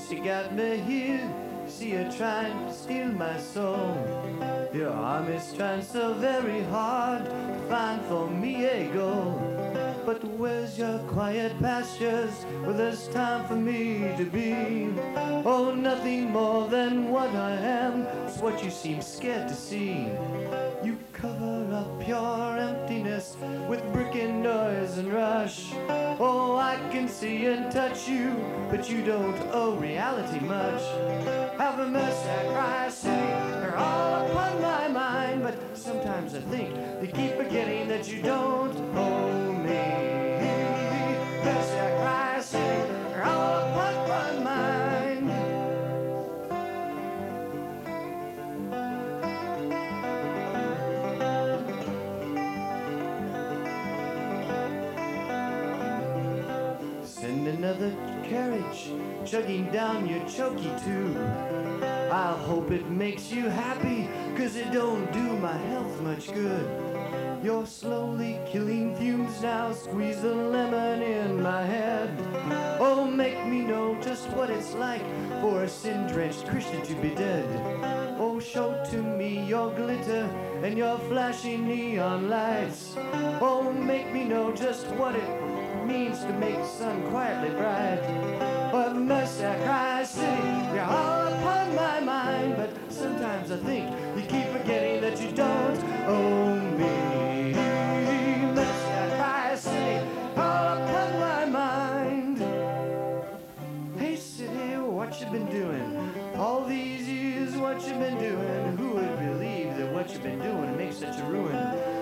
since you got me here. See, you're trying to steal my soul. Your army's trying so very hard to find for me a goal. But where's your quiet pastures where there's time for me to be? Oh, nothing more than what I am. It's what you seem scared to see. You cover up your emptiness with brick and noise and rush. Oh, I can see and touch you, but you don't owe reality much. Have a mercy, I cry, city, they're all upon my mind. But sometimes I think you keep forgetting that you don't owe me. Mercy, I cry, city, they're all upon my mind. Send another carriage chugging down your choky tube. I hope it makes you happy, 'cause it don't do my health much good. You're slowly killing fumes now, squeeze the lemon in my head. Oh, make me know just what it's like for a sin-drenched Christian to be dead. Oh, show to me your glitter and your flashing neon lights. Oh, make me know just what it means to make the sun quietly bright. Oh, have mercy, I cry, city, you're all upon my mind. But sometimes I think you keep forgetting that you don't owe me. Mercy, I cry, city, all upon my mind. Hey, city, what you been doing? All these years, what you been doing? Who would believe that what you've been doing makes such a ruin?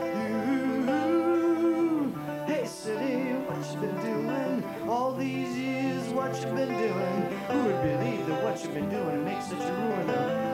Hey, city, what you been doing? All these years, what you been doing? Who would believe that what you've been doing makes such a ruin?